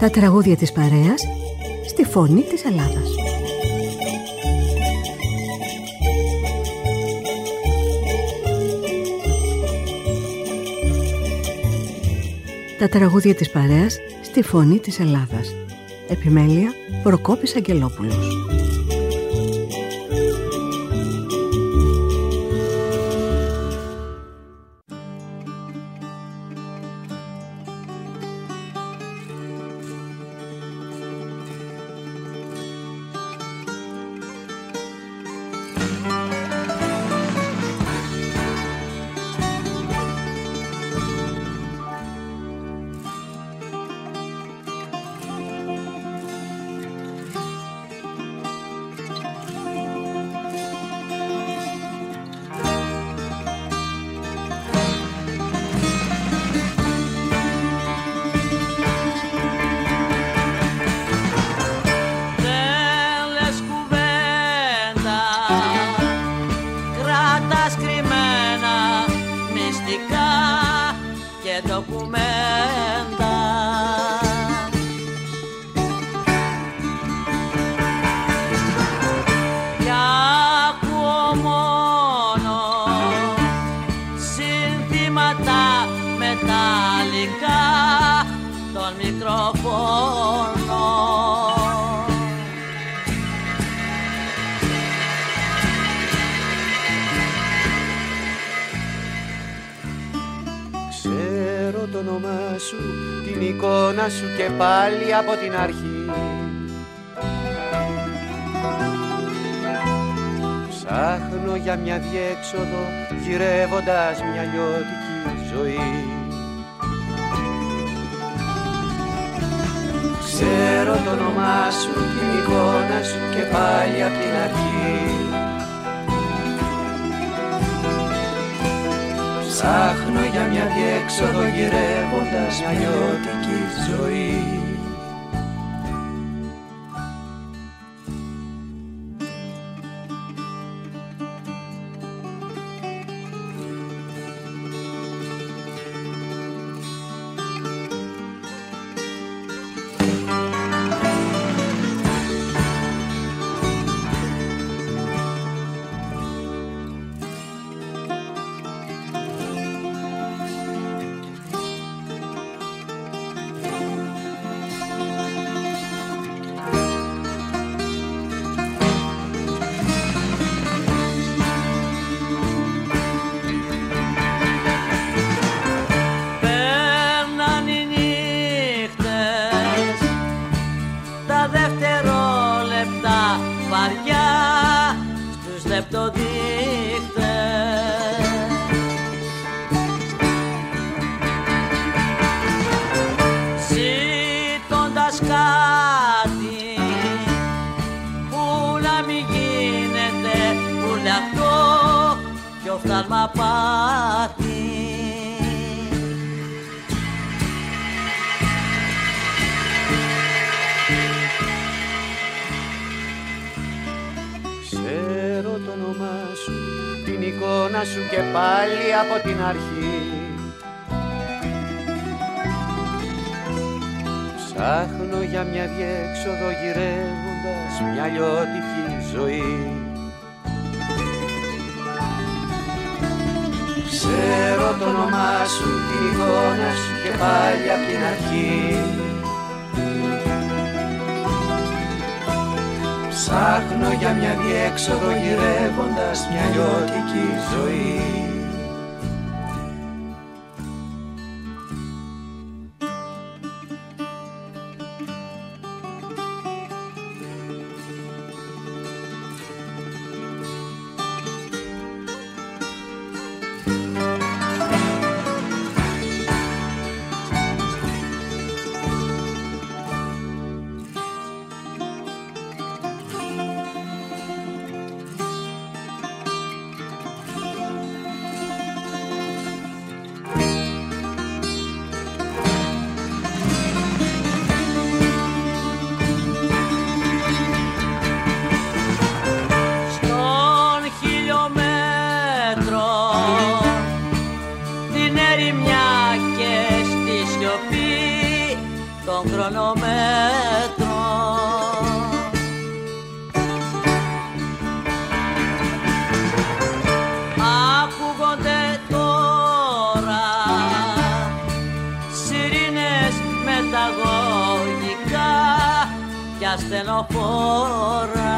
Τα τραγούδια της παρέας στη φωνή της Ελλάδας. Τα τραγούδια της παρέας στη φωνή της Ελλάδας. Επιμέλεια Προκόπης Αγγελόπουλος. Σου και πάλι από την αρχή ψάχνω για μια διέξοδο γυρεύοντας μια λιώτικη ζωή. Ξέρω το όνομά σου, την εικόνα σου και πάλι από την αρχή ψάχνω για μια διέξοδο γυρεύοντας μια λιώτικη ζωή. Ξέρω το όνομά σου, την εικόνα σου και πάλι από την αρχή ψάχνω για μια διέξοδο γυρεύοντας μια λιώτικη ζωή. Ξέρω το όνομά σου, την εικόνα σου και πάλι από την αρχή ψάχνω για μια διέξοδο γυρεύοντας μια λιώτικη ζωή. κι ασθενοφόρα.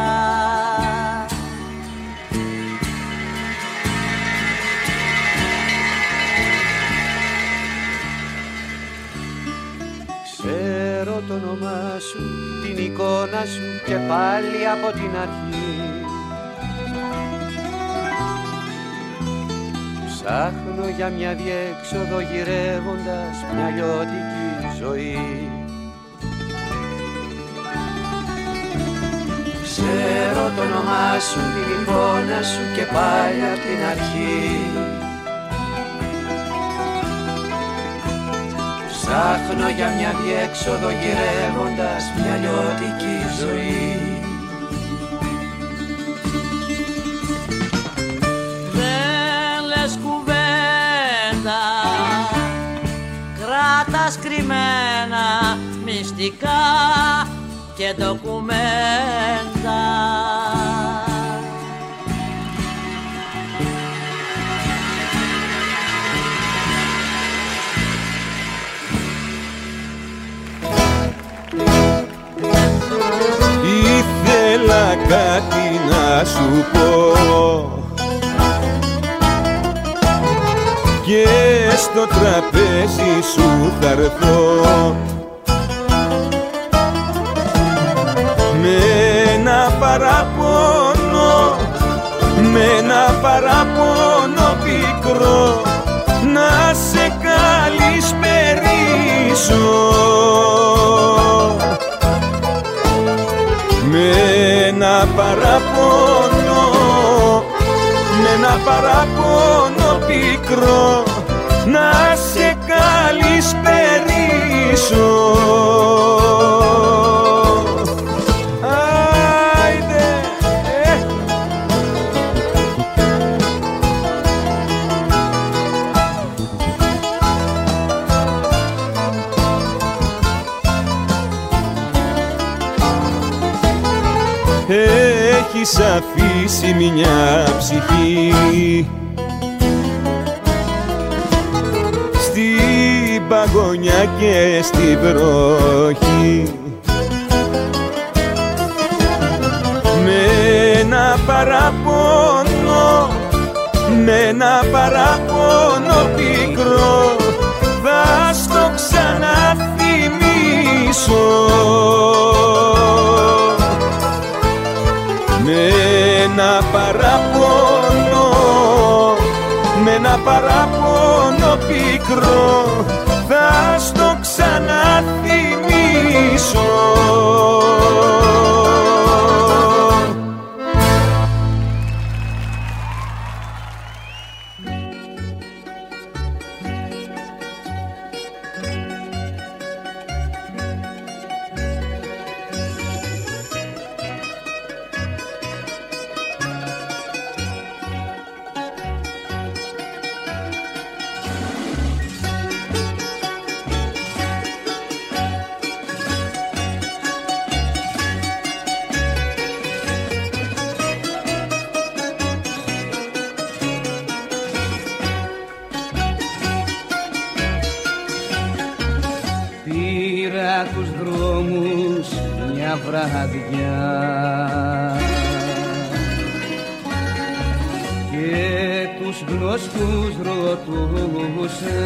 Ξέρω το όνομά σου, την εικόνα σου και πάλι από την αρχή. Ψάχνω για μια διέξοδο γυρεύοντας μια λιώτικη ζωή. Ξέρω το όνομά σου, την εικόνα σου και πάλι από την αρχή. Ψάχνω για μια διέξοδο γυρεύοντας μια λιώτικη ζωή. Δεν λες κουβέντα, κράτας κρυμμένα μυστικά και ντοκουμέντα. Ήθελα κάτι να σου πω και στο τραπέζι σου θα έρθω με ένα παράπονο, με ένα παράπονο πικρό να σε καλησπερίσω. Με ένα παράπονο, με ένα παράπονο πικρό να σε καλησπερίσω. Έχεις αφήσει μια ψυχή στην παγωνιά και στη βροχή, με ένα παράπονο, με ένα παράπονο πικρό θα στο ξαναθυμίσω. Με ένα παράπονο, με ένα παράπονο πικρό θα στο ξαναθυμίσω. Τους δρόμους μια βραδιά και τους γνωστούς ρωτούσα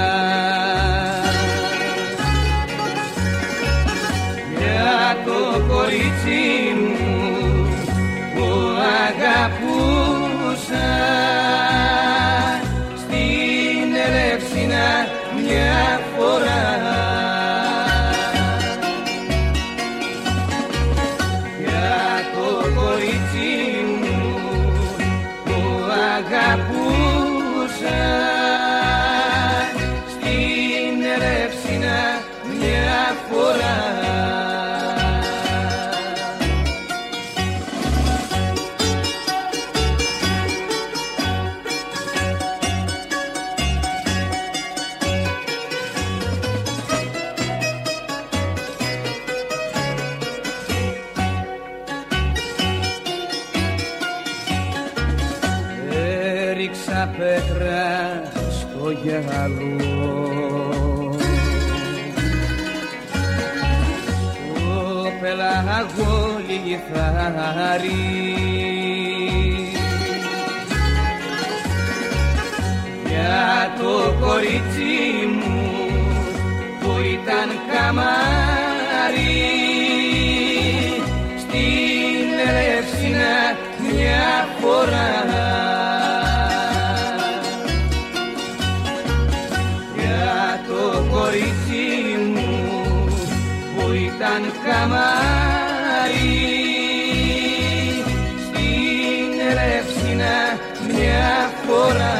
για το κορίτσι μου που αγαπούσα στην Ελεύσινα μια φορά. Αγαπούσα στην Ελεύσινα μια φορά. Έριξα πέτρα στο γυαλό, στο πελάγω λιθάρι. Για το κορίτσι μου που ήταν καμάρι στην Ελευσίνα μια φορά. Για το κορίτσι μου που ήταν καμάρι στην Ελευσίνα μια φορά.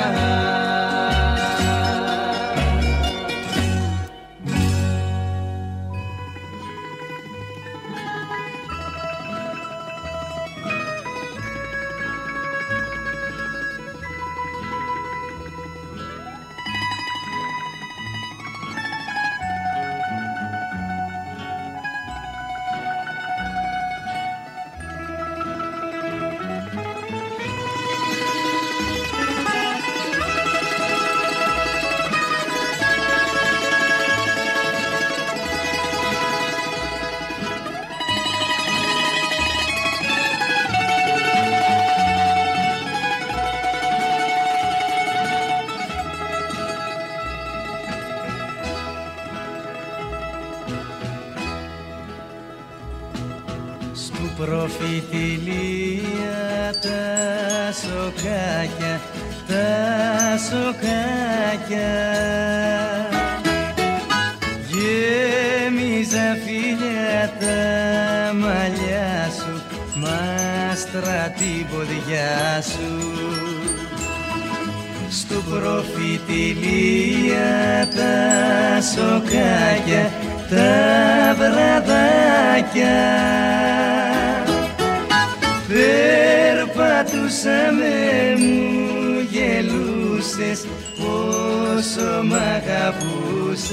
Προφητηλία τα σοκάκια, τα σοκάκια γέμιζα φίλια τα μαλλιά σου, μάστρα την ποδιά σου. Στου προφητηλία τα σοκάκια, τα βραδάκια περπατούσαμε, μου γελούσες πόσο μ' αγαπούσες.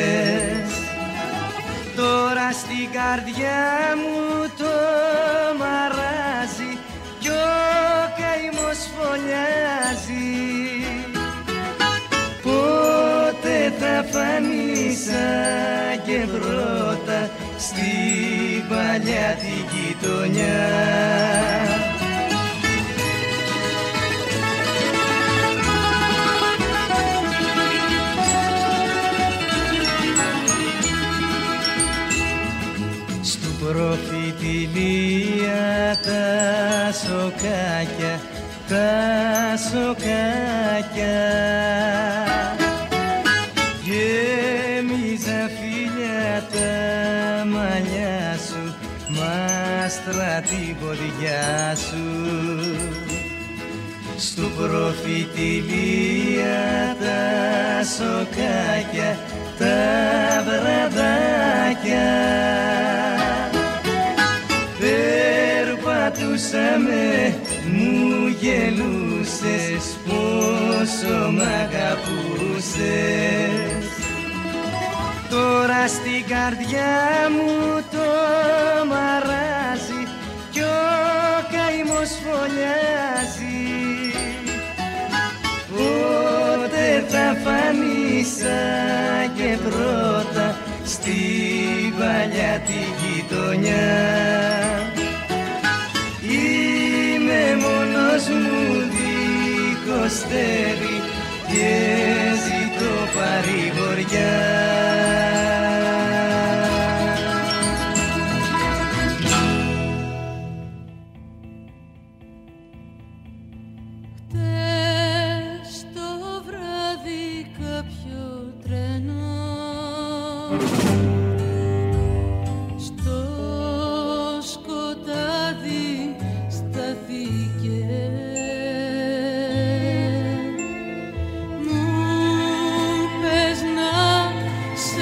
Τώρα στην καρδιά μου το μαράζει κι ο καημός φωλιάζει. Πότε θα φανείς σαν και πρώτα στην παλιά τη γειτονιά. Στου προφητηλία τα σοκάκια, τα σοκάκια γέμιζα φίλια τα μαλλιά σου, μάστρα την ποδιά σου. Στου προφητηλία τα σοκάκια, τα βραδάκια περπατούσαμε, μου γελούσες πόσο μ' αγαπούσες. Τώρα στην καρδιά μου το μαράζει κι ο καημός φωλιάζει. Πότε θα φανείς σαν και πρώτα στην παλιά τη γειτονιά. Είμαι μόνος μου δίχως στέρι και ζητώ παρηγοριά. Μου πες να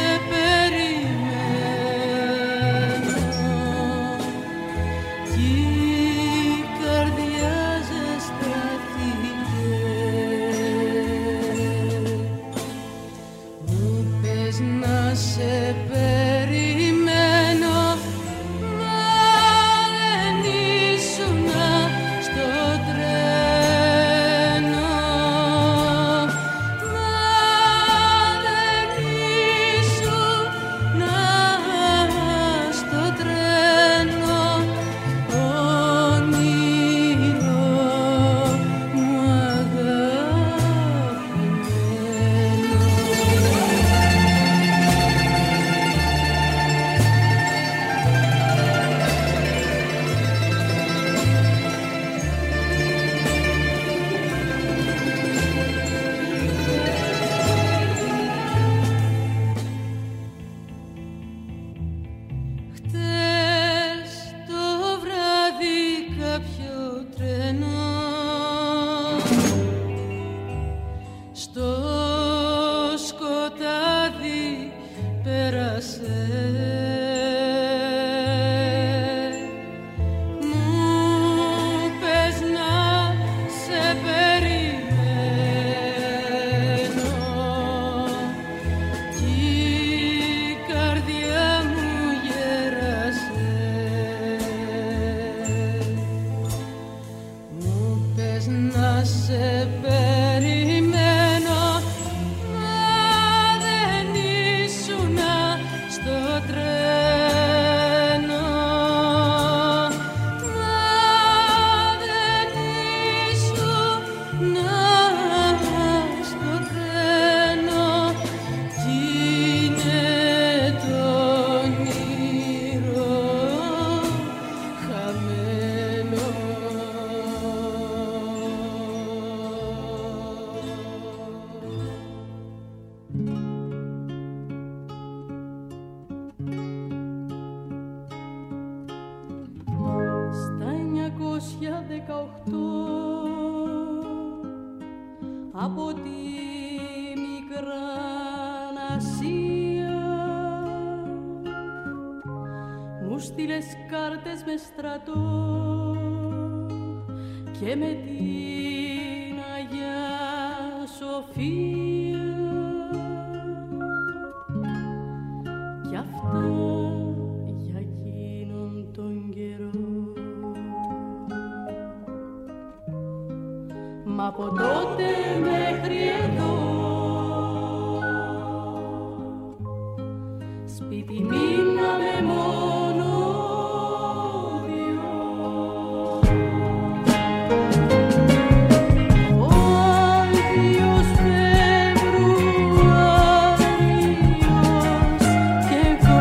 από τη Μικρά Ασία μου στείλες κάρτες με στρατό και με την Αγιά Σοφία κι αυτά για εκείνον τον καιρό. Μα από τότε μέχρι εδώ σπίτι μείναμε μόνο δύο. Ο Άγιος Φεβρουάριος κι εγώ.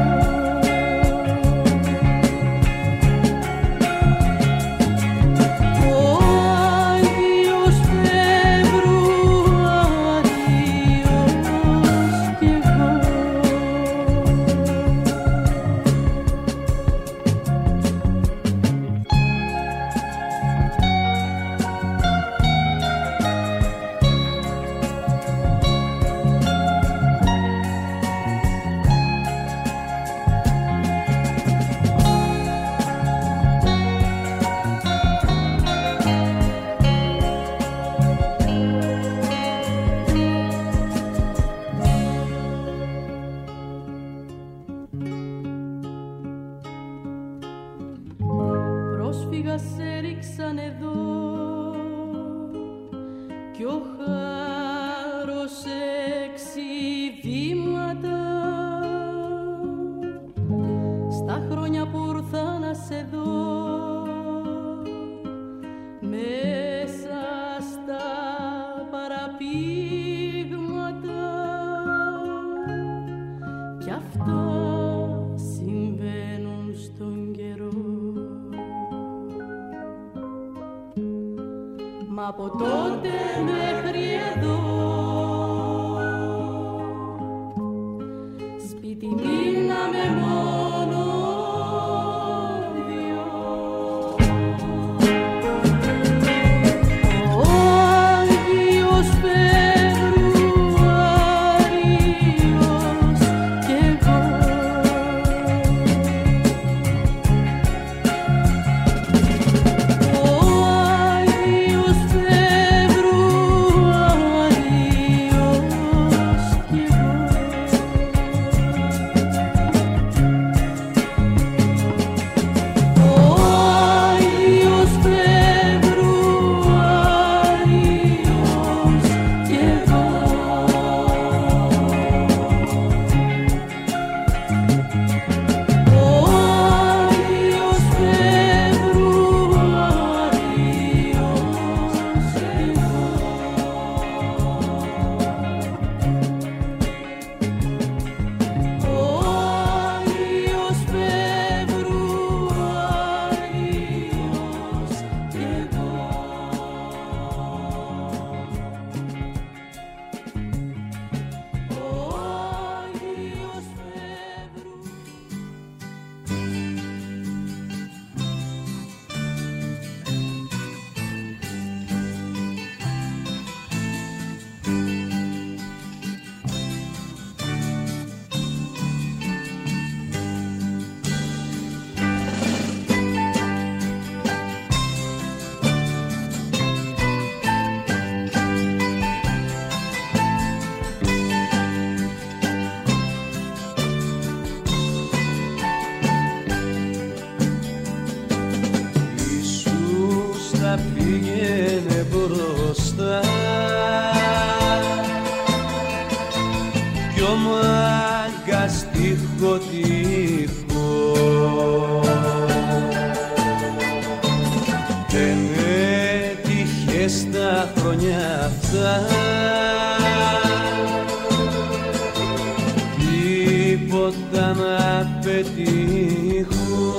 Πρόσφυγα σε ρίξαν εδώ κι ο χάρος 6 βήματα στα χρόνια που ήρθα να σε δω μέσα στα παραπήγματα κι αυτά συμβαίνουν στον καιρό. Μα από τότε μέχρι εδώ σπίτι μείναμε μόνο δύο. Ο Άγιος Φεβρουάριος κι εγώ. Πήγαινε μπροστά κι ο μάγκας τείχο δεν έτυχε στα χρόνια αυτά τίποτα να πετύχω.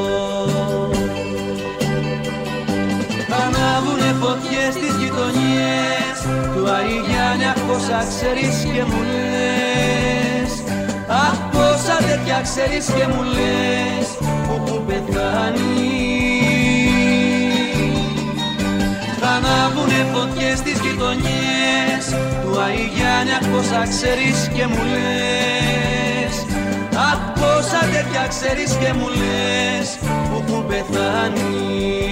Ανάβουνε φωτιές στις γειτονιές του Αριγιάννη, αχ πόσα ξέρεις και μου λες, αχ πόσα τέτοια ξέρεις και μου λες που έχουν πεθάνει. γειτονιές του Αϊγιάννη, αχ πόσα ξέρεις και μου λες, αχ πόσα τέτοια ξέρεις και μου λες που έχουν πεθάνει.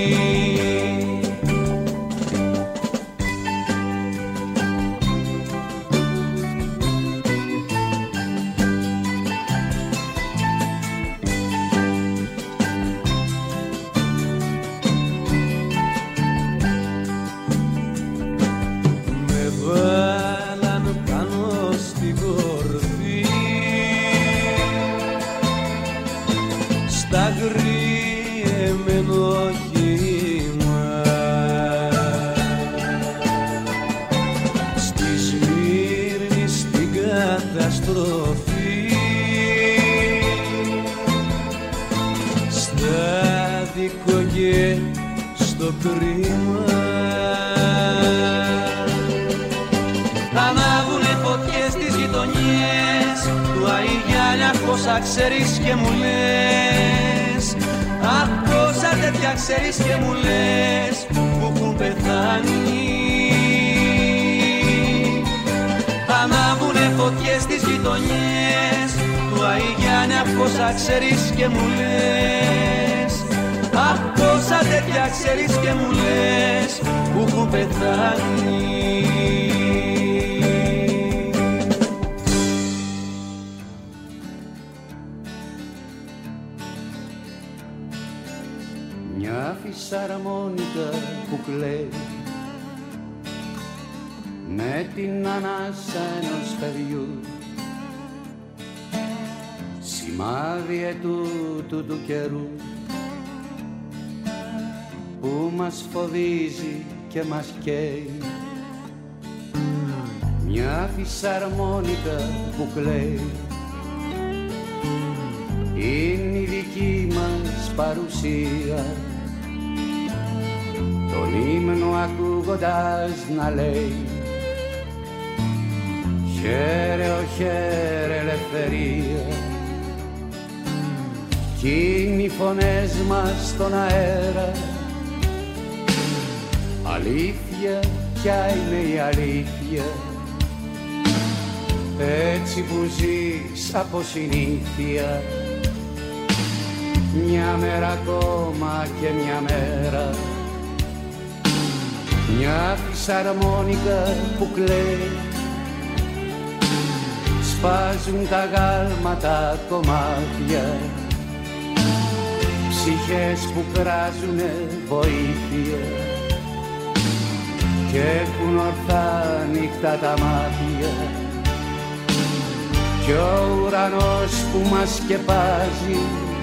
Ανάβουνε φωτιές στις γειτονιές του Αϊγιάννη, αχ πόσα ξέρεις και μου λες, αχ πόσα τέτοια ξέρεις και μου λες που έχουν πεθάνει. Ανάβουνε φωτιές στις γειτονιές του Αϊγιάννη, αχ πόσα ξέρεις και μου λες, αχ πόσα τέτοια ξέρεις και μου λες που έχουν πεθάνει. Μια φυσαρμόνικα που κλαίει με την ανάσα ενός παιδιού, σημάδι ετούτου του καιρού που μας φοβίζει και μας καίει. Μια φυσαρμόνικα που κλαίει είναι η δική μας παρουσία, τον ύμνο ακούγοντας να λέει χαίρε ο χαίρε ελευθερία. Κι είναι οι φωνές μας στον αέρα, αλήθεια, ποια είναι η αλήθεια, έτσι που ζεις από συνήθεια, μια μέρα ακόμα και μια μέρα. Μια φυσαρμόνικα που κλαίει, σπάζουν τα γάλματα κομμάτια, ψυχές που κράζουνε βοήθεια και έχουν ορθά νύχτα τα μάτια, κι ο ουρανός που μας σκεπάζει.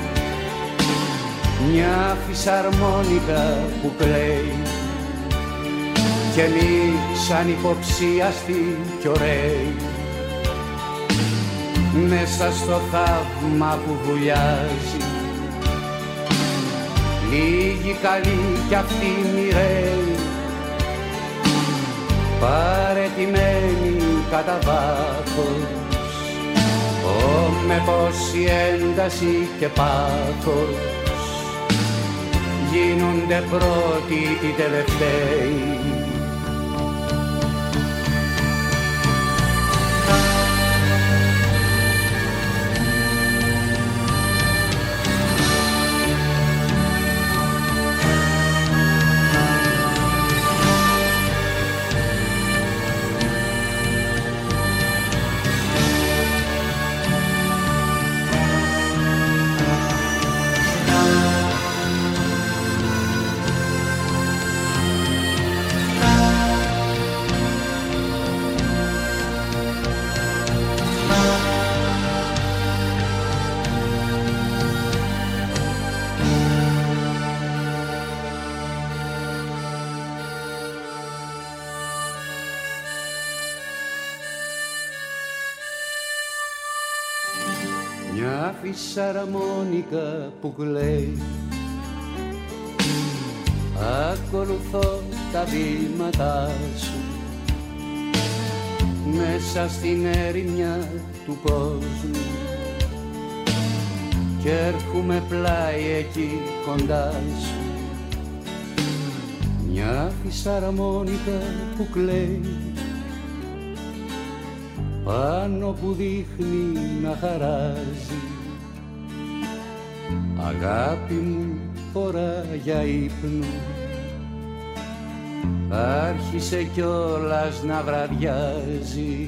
Μια φυσαρμόνικα που κλαίει κι εμείς ανυποψίαστοι κι ωραίοι, μέσα στο θαύμα που βουλιάζει. Λίγοι καλοί κι αυτοί μοιραίοι, παραιτημένοι κατά βάθος, με πόση ένταση και πάθος γίνονται πρώτοι οι τελευταίοι. Μια φυσαρμόνικα που κλαίει, ακολουθώ τα βήματά σου μέσα στην ερημιά του κόσμου κι έρχομαι πλάι εκεί κοντά σου. μια φυσαρμόνικα που κλαίει πάνω που δείχνει να χαράζει. Αγάπη μου, ώρα για ύπνο, άρχισε κιόλας να βραδιάζει.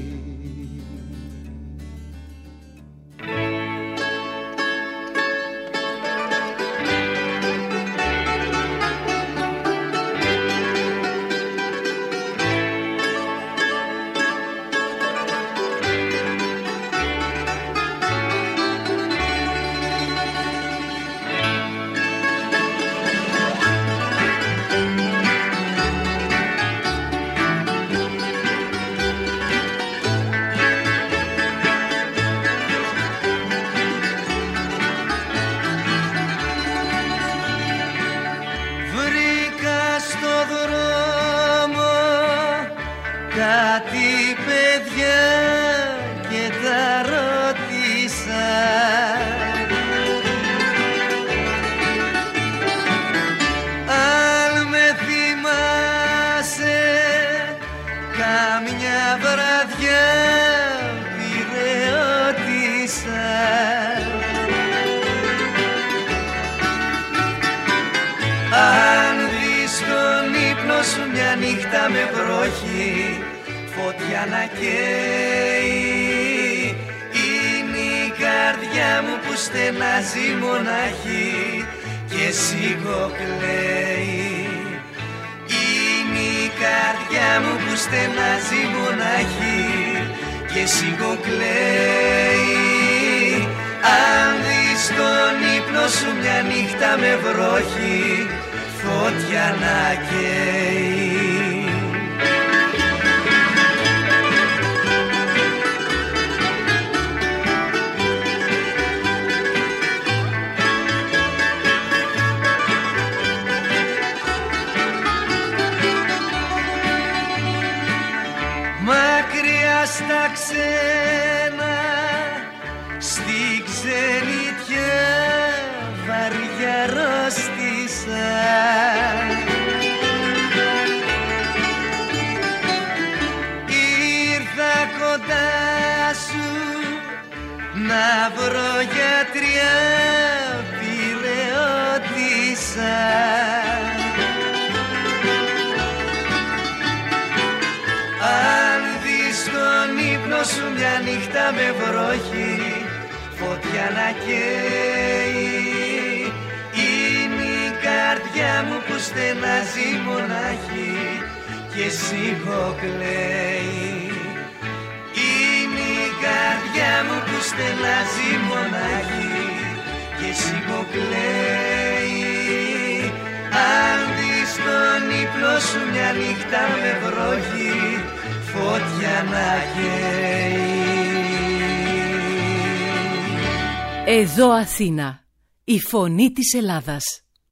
Εδώ Αθήνα, η φωνή της Ελλάδας.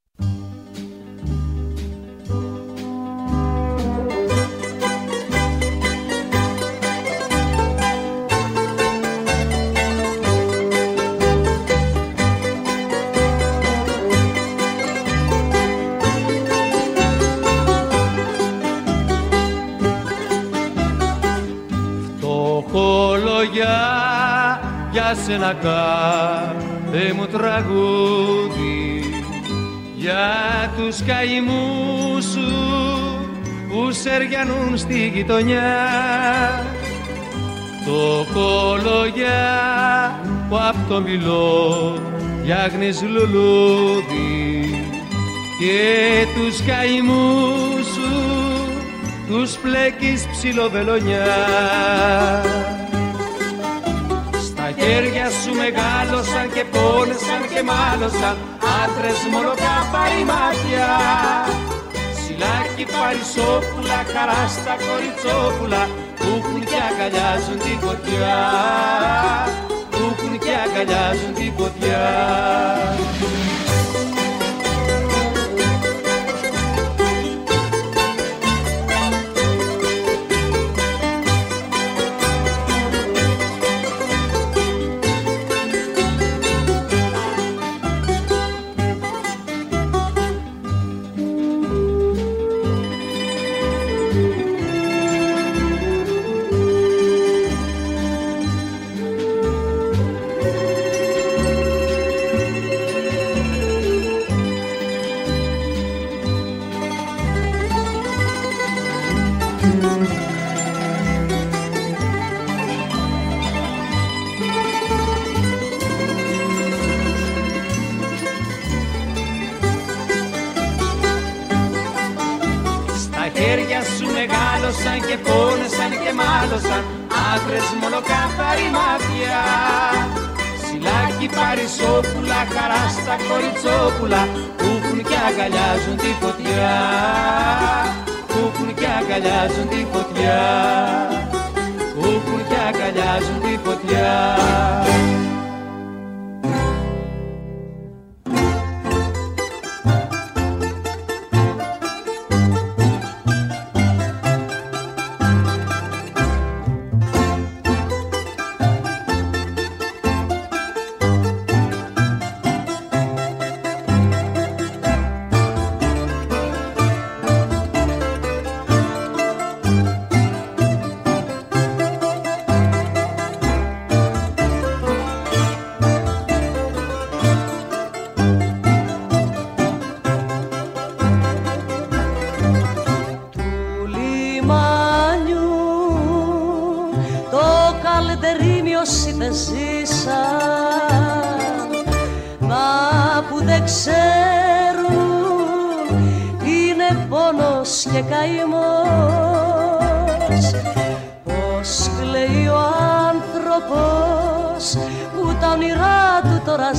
Για σένα κάθε μου τραγούδι, για τους καημούς σου που σεριανούν στη γειτονιά. Το κολογιά που απ' το μιλώ φτιάχνεις λουλούδι και τους καημούς σου τους πλέκεις ψιλοβελονιά. Τα χέρια σου μεγάλωσαν και πόνεσαν και μάλωσαν άντρες μόνο καπάρι μάτια. Ψιλάκι παρισόπουλα, χαρά στα κοριτσόπουλα που έχουν και αγκαλιάζουν την φωτιά, που έχουν και αγκαλιάζουν την φωτιά. χέρια σου μεγάλωσαν και πόνεσαν και μάλωσαν άντρες μολοκάθαροι μάτια. Σιλάκι παρισόπουλα, χαρά στα κοριτσόπουλα που έχουν και αγκαλιάζουν τη φωτιά, που έχουν και αγκαλιάζουν τη φωτιά, που έχουν και αγκαλιάζουν τη φωτιά. Και καημός, πως κλαίει ο άνθρωπος που τα όνειρά του τώρα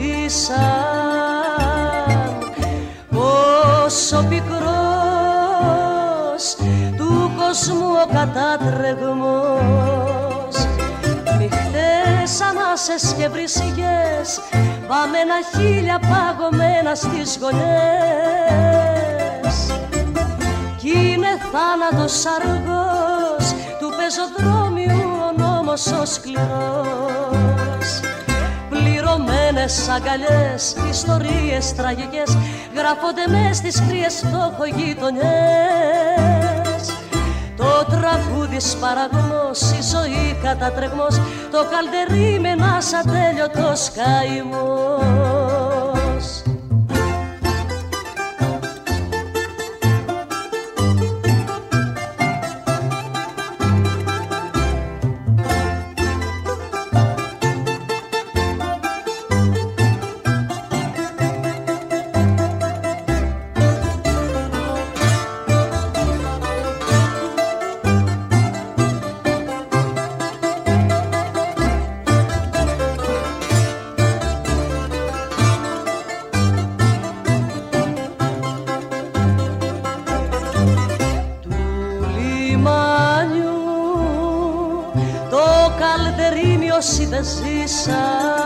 σβήσαν, πως ο πικρός του κόσμου ο κατάτρεγμος. Νυχτές ανάσες και βρυσιές, βαμμένα χείλια παγωμένα στις γωνιές. Κι είναι θάνατος αργός του πεζοδρόμιου ο νόμος ο σκληρός. Πληρωμένες αγκαλιές, ιστορίες τραγικές γράφονται μες στις κρύες φτωχογειτονιές. Το τραγούδι σπαραγμός, η ζωή κατατρεγμός, το καλτερί με ένας ατέλειωτος καημός. Όσοι δεν ζήσαν,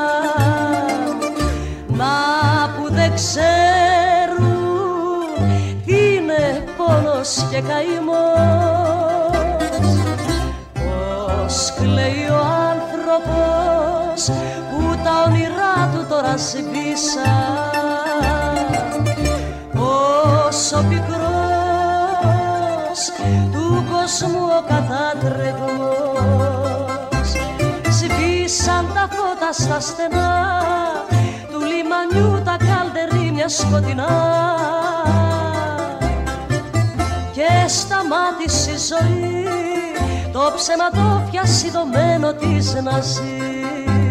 μα που δεν ξέρουν τι είναι πόνος και καημός. Πως κλαίει ο άνθρωπος που τα όνειρά του τώρα σβήσαν, πως ο πικρός του κόσμου ο κατάτρεγμος. Σβήσαν τα φώτα στα στενά του λιμανιού, τα καλτερίμια σκοτεινά, και σταμάτησε η ζωή, το ψεματόφια σιδωμένο της να ζει.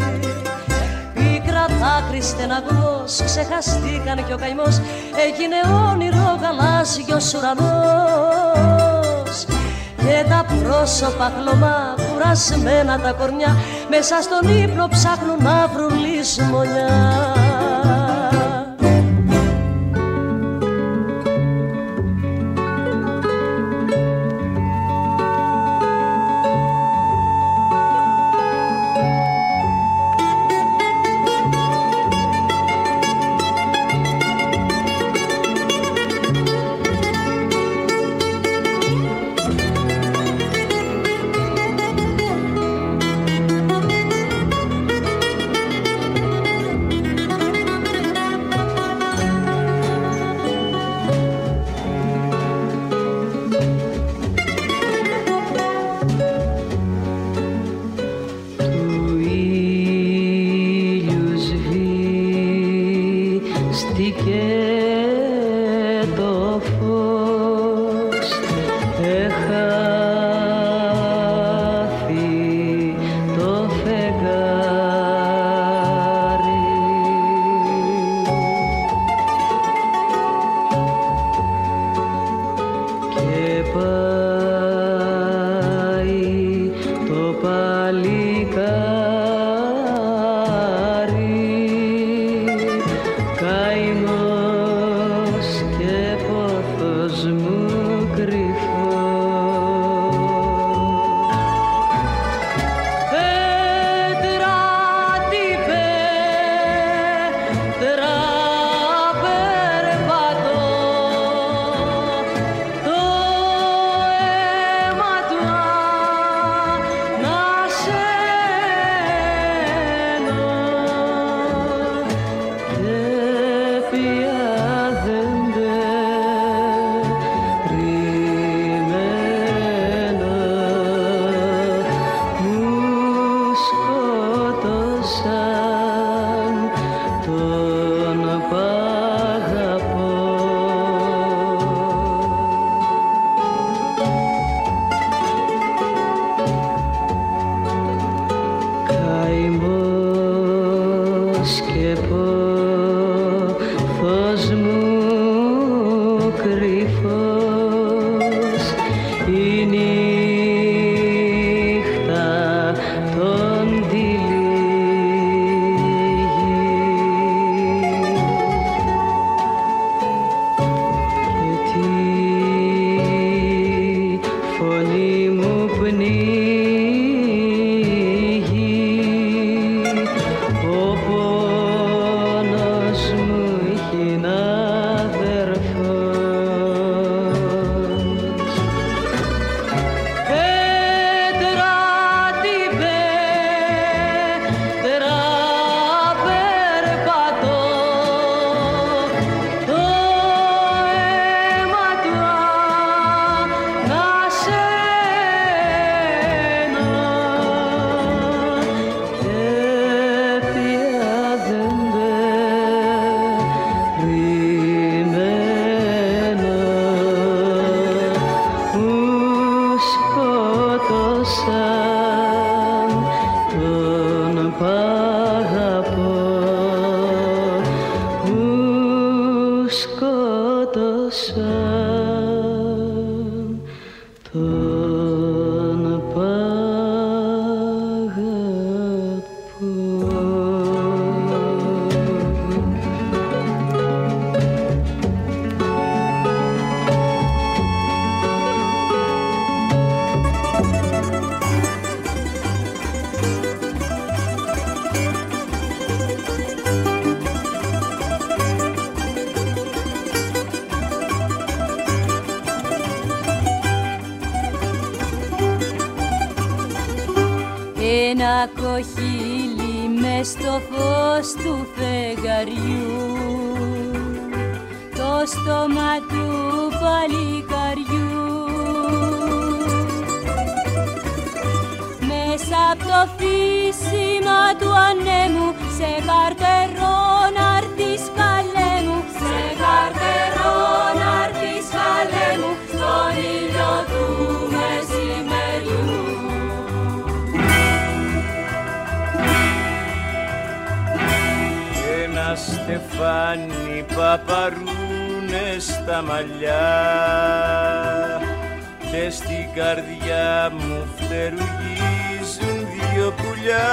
Πίκρα δάκρυ στεναγμός, ξεχαστήκαν κι ο καημός, έγινε όνειρο γαλάζιος ουρανός. Και τα πρόσωπα χλωμά, κουρασμένα τα κορμιά, μέσα στον ύπνο ψάχνουν να βρουν λησμονιά. κρυφός η νύχτα τον τυλίγει και τη φωνή μου πνίγει ο πόνος μου έχει να ένα κοχύλι μες στο φως του φεγγαριού, το στόμα του παλικαριού. Μέσα απ' το φύσιμα του ανέμου σε καρτερό να'ρθεις καλέ μου, σε καρτερό να'ρθεις καλέ μου, στον ήλιο του μεσημεριού. Ένα στεφάνι παπαρούνες στα μαλλιά και στην καρδιά μου φτερουγίζουν δυο πουλιά.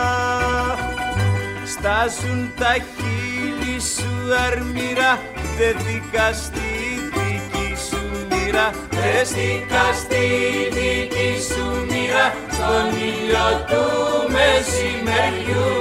Στάζουν τα χείλη σου αρμύρα, δεν δικά στη δική σου μοίρα, δεν δικά στη δική σου μοίρα, στον ήλιο του μεσημεριού.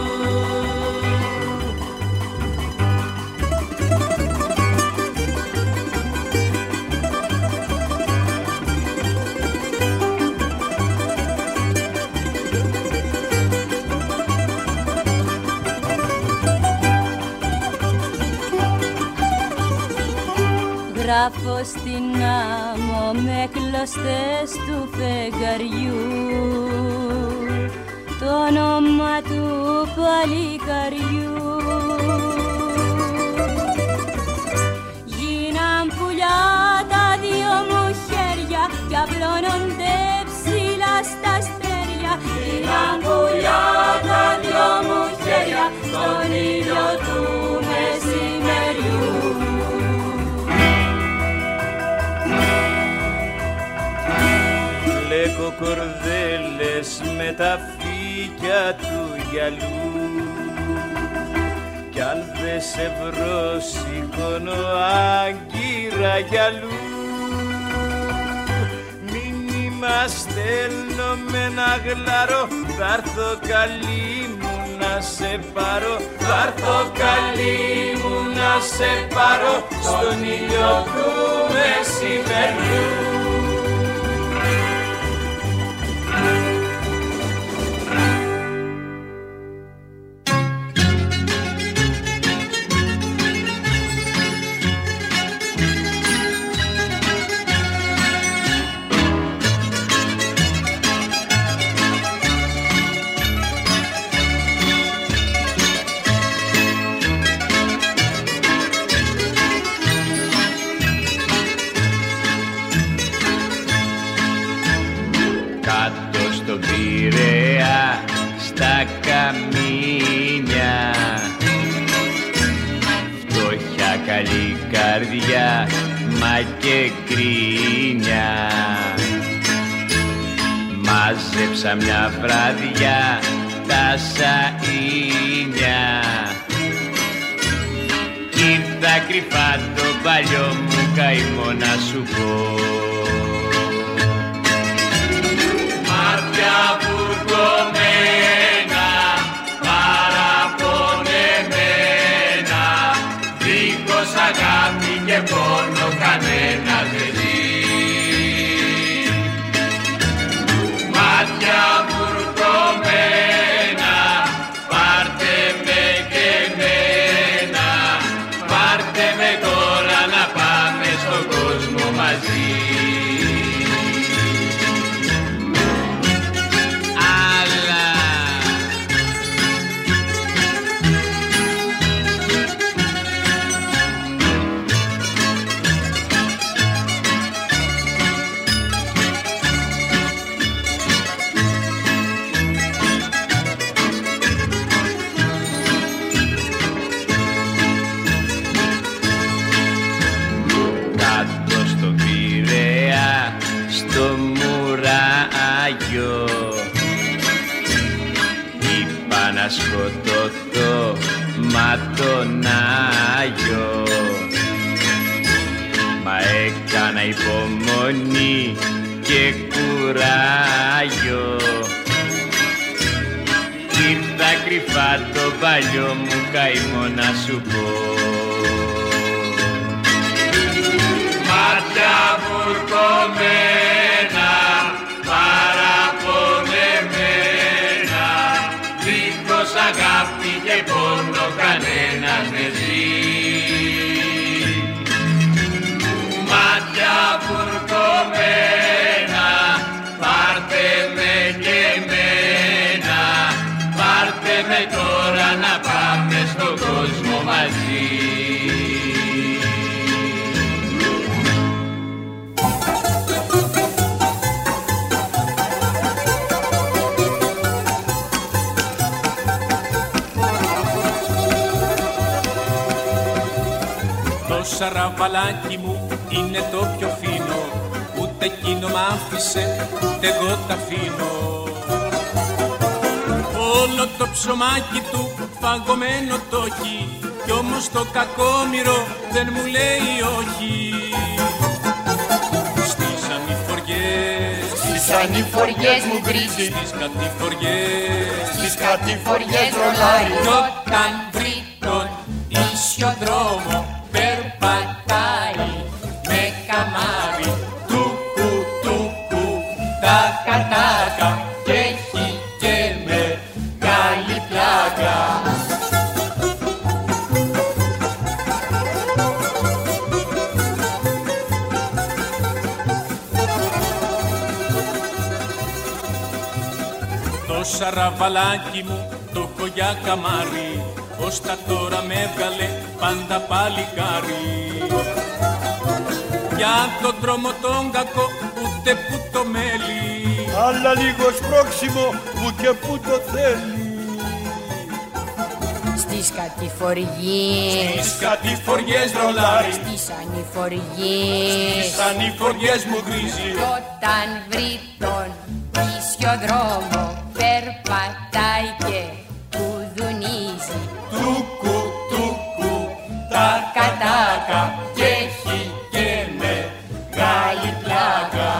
Γράφω στην άμμο με κλωστές του φεγγαριού το όνομα του παλικαριού. Γίναν πουλιά τα δυο μου χέρια κι απλώνονται ψηλά στα αστέρια. Γίναν πουλιά τα δυο μου χέρια στον ήλιο του μεσημεριού. Λέγω κορδέλες με τα φύκια του γυαλού κι αν δεν σε βρω σηκώνω άγκυρα γυαλού. Μήνυμα στέλνω με ένα γλαρό, θα'ρθω καλή μου να σε πάρω, θα'ρθω καλή μου να σε πάρω, στον ήλιο του μεσημεριού. καρδιά, μα και γκρίνια. Μάζεψα μια βράδια τα σαΐνια κι ήρθα κρυφά το παλιό μου καημό να σου πω. Μάτια βουρκωμένα, παραπονεμένα, δίχως αγάπη και πόνο κανένας δεν ζει. Μάτια βουρκωμένα, πάρτε με και εμένα, πάρτε με τώρα να πάμε στον κόσμο μαζί. Είπα να σκοτωθώ μα τον Άγιο, μα έκανα υπομονή και κουράγιο. Ήρθα κρυφά το παλιό μου καημό να σου πω. Μάτια βουρκωμένα, παραπονεμένα, δίχως αγάπη και πόνο κανένας δεν ζει. Μάτια βουρκωμένα, πάρτε με και εμένα, πάρτε με τώρα να πάμε στον κόσμο μαζί. Το σαραβαλάκι μου είναι το πιο φίνο, ούτε εκείνο μ' άφησε, ούτε εγώ τ' αφήνω. Όλο το ψωμάκι του φαγωμένο το έχει, κι όμως το κακόμοιρο δεν μου λέει όχι. Στις ανηφοριές μου γκρίζει, στις κατηφοριές ρολάρι, κι όταν βρει τον ίσιο δρόμο περπατάει με καμάρι, τούκου τούκου τα κατάκα και έχει και μεγάλη πλάκα. Το σαραβαλάκι μου το έχω για καμάρι, ως τα τώρα με έβγαλε πάντα παλικάρι. Για τον δρόμο τον κακό ούτε που το μέλει, αλλά λίγο σπρώξιμο που και που το θέλει. Στις κατηφοριές ρολάρι, στις ανηφοριές μου γκρίζει, κι όταν βρει τον ίσιο δρόμο περπατάει και κουδουνίζει, τούκου τούκου τα κατάκα και έχει και μεγάλη πλάκα.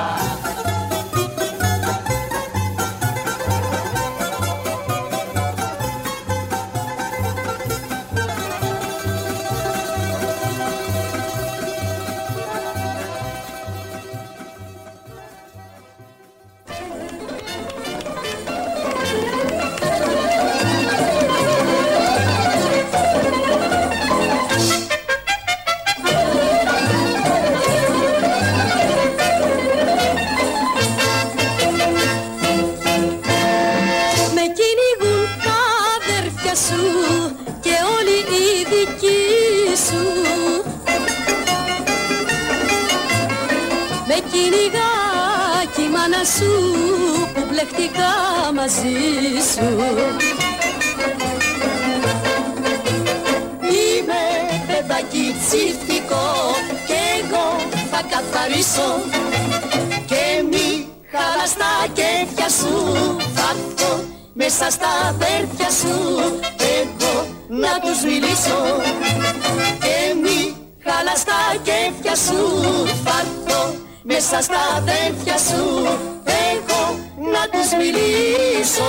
Με κυνηγά κι η μάνα σου που μπλεχτικά μαζί σου. Είμαι παιδάκι της τσιφτικό κι εγώ θα καθαρίσω και μη χαλάς τα κέφια σου. Θα έρθω μέσα στα αδέρφια σου εγώ να τους μιλήσω και μη χαλάς τα κέφια σου. Θα έρθω μέσα στα αδέρφια σου εγώ να τους μιλήσω.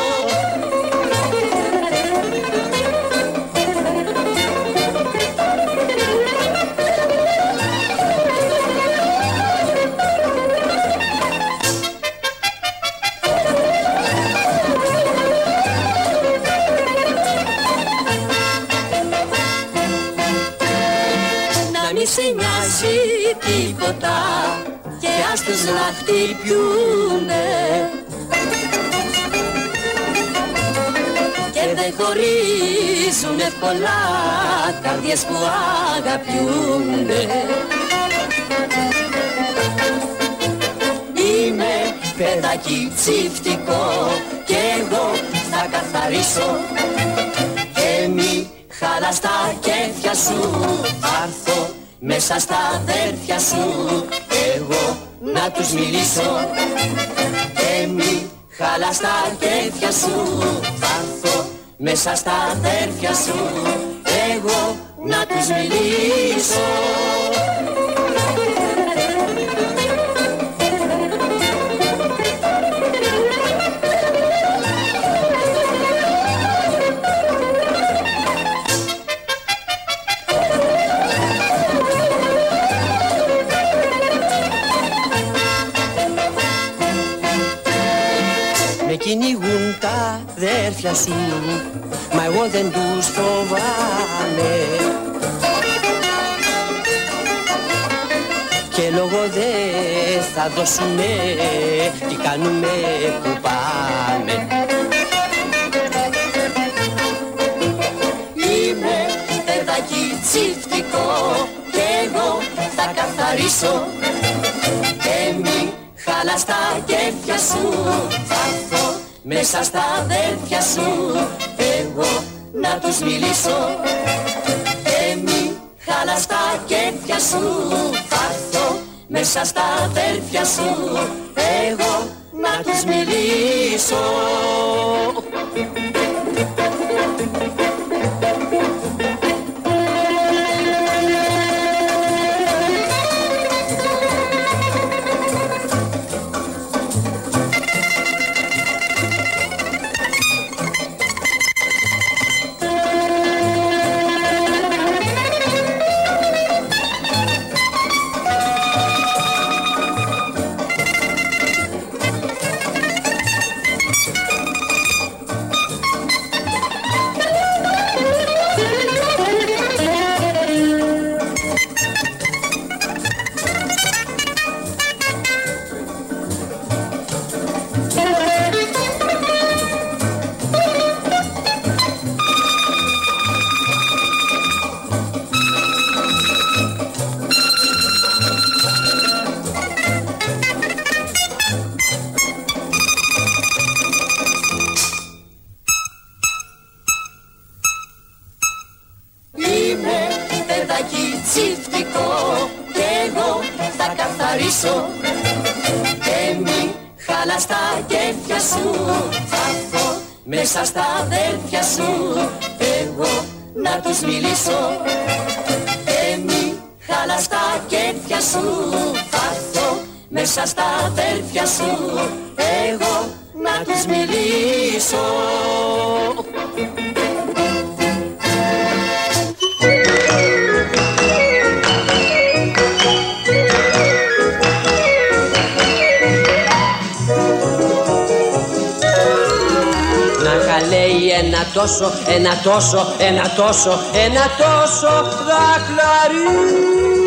Μη σε νοιάζει τίποτα και ας τους να χτυπιούνε και δεν χωρίζουν εύκολα καρδιές που αγαπιούνε. Είμαι παιδάκι τσιφτικό και εγώ θα καθαρίσω και μη χαλάς τα κέφια σου. Θα έρθω μέσα στα αδέρφια σου εγώ να τους μιλήσω και μη χαλάς τα κέφια σου. Θα έρθω μέσα στα αδέρφια σου εγώ να τους μιλήσω. Με κυνηγούν τα αδέρφια σου, μα εγώ δεν τους φοβάμαι και λόγω δεν θα δώσουνε τι κάνουμε που πάμε. Είμαι παιδάκι τσιφτικό και εγώ θα καθαρίσω και μη χαλάς τα κέφια σου. Θα έρθω μέσα στα αδέρφια σου εγώ να τους μιλήσω και μη χαλάς τα κέφια σου. Θα έρθω μέσα στα αδέρφια σου εγώ να τους μιλήσω. Τσιφτικό και εγώ θα καθαρίσω και μη χαλάς τα κέφια σου. Θα έρθω μέσα στα αδέρφια σου εγώ να τους μιλήσω και μη χαλάς τα κέφια σου. Θα έρθω μέσα στα αδέρφια σου εγώ να τους μιλήσω. Ένα τόσο, ένα τόσο, ένα τόσο, ένα τόσο δαχλαρίνο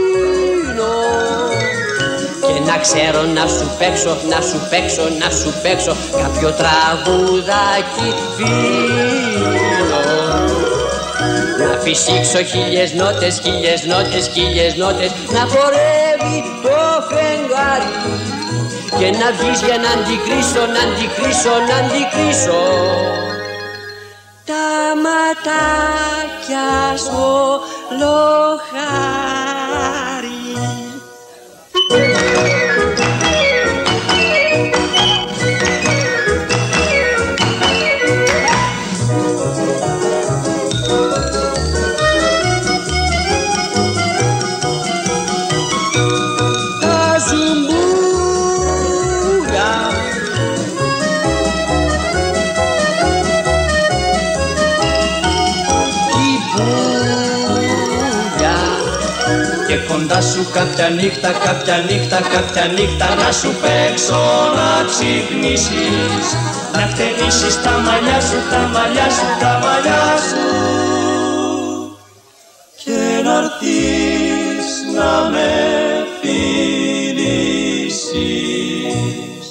και να ξέρω να σου παίξω, να σου παίξω, να σου παίξω κάποιο τραγουδάκι φίνο. Να φυσήξω χίλιες νότες, χίλιες νότες, χίλιες νότες, να χορεύει το φεγγάρι και να βγεις για να αντικρίσω, να αντικρίσω, να αντικρίσω. Τα ματάκια σου λοχάρι. Κοντά σου κάποια νύχτα, κάποια νύχτα, κάποια νύχτα να σου παίξω να ξυπνήσεις, να χτενίσεις τα μαλλιά σου, τα μαλλιά σου, τα μαλλιά σου και να έρθεις να με φιλήσεις.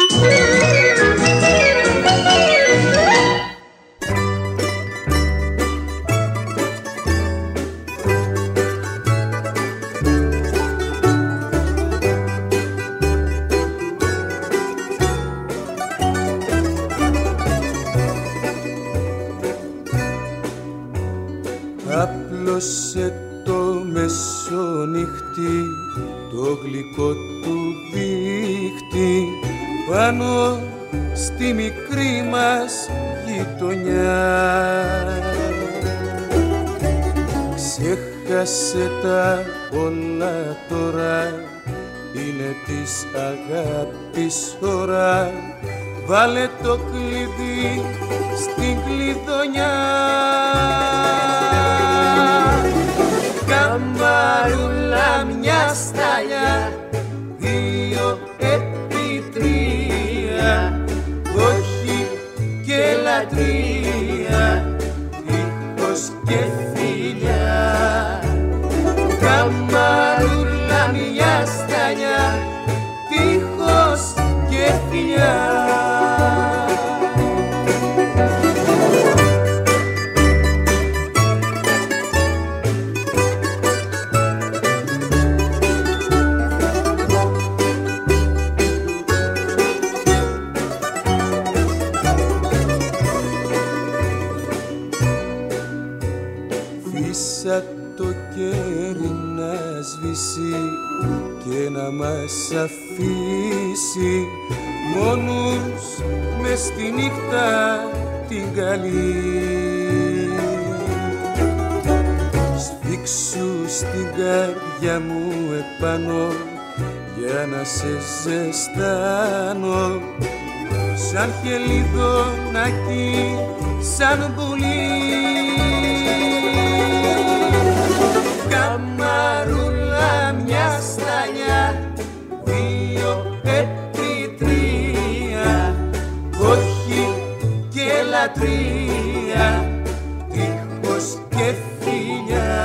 Άπλωσε το μεσονύχτη το γλυκό του δίχτυ πάνω στη μικρή μας γειτονιά. Ξέχασε τα όλα τώρα, είναι της αγάπης ώρα. Βάλε το κλειδί στην κλειδονιά. Καμαρούλα μια σταλιά, 2 επί 3, όχι και λατρεία, δίχως και φιλιά. Καμαρούλα μια σταλιά, δίχως και φιλιά. Το κέρι να σβήσει και να μας αφήσει μόνους μες στη νύχτα την καλή. Σφίξου στην καρδιά μου επάνω για να σε ζεστάνω, σαν χελιδονάκι, σαν πουλί. Καμαρούλα μια σταλιά, 2 επί 3, όχι και λατρεία, δίχως και φιλιά.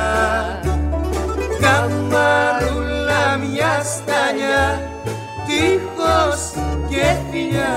Καμαρούλα μια σταλιά, δίχως και φιλιά.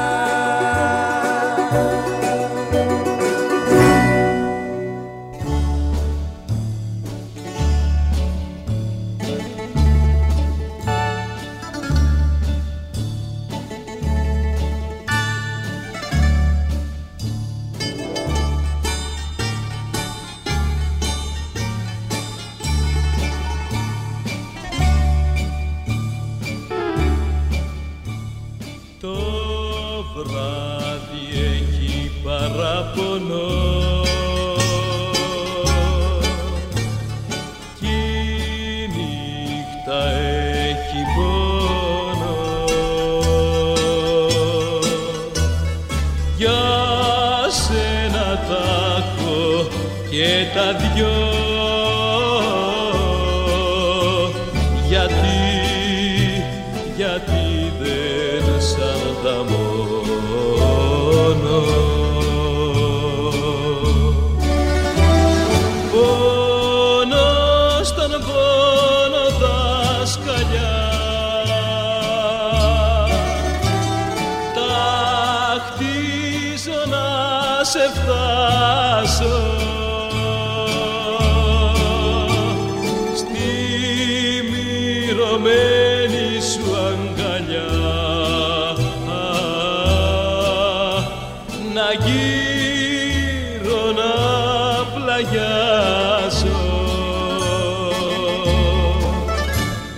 γύρω να πλαγιάσω.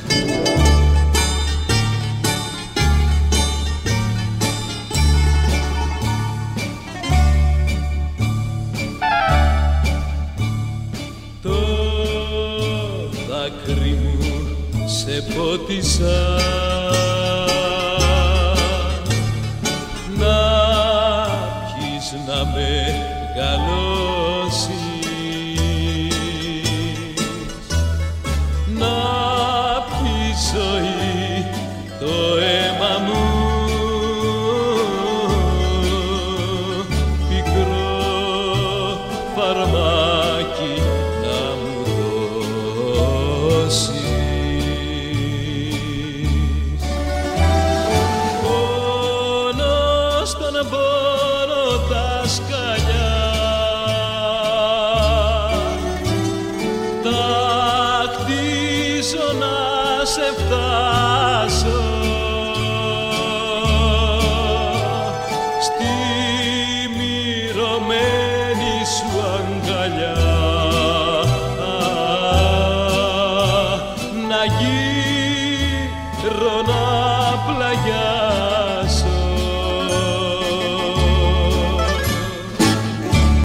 πότισα να πιεις να μεγαλώσεις, να πιεις ζωή το αίμα μου, πικρό φαρμάκι να μου δώσεις. Στη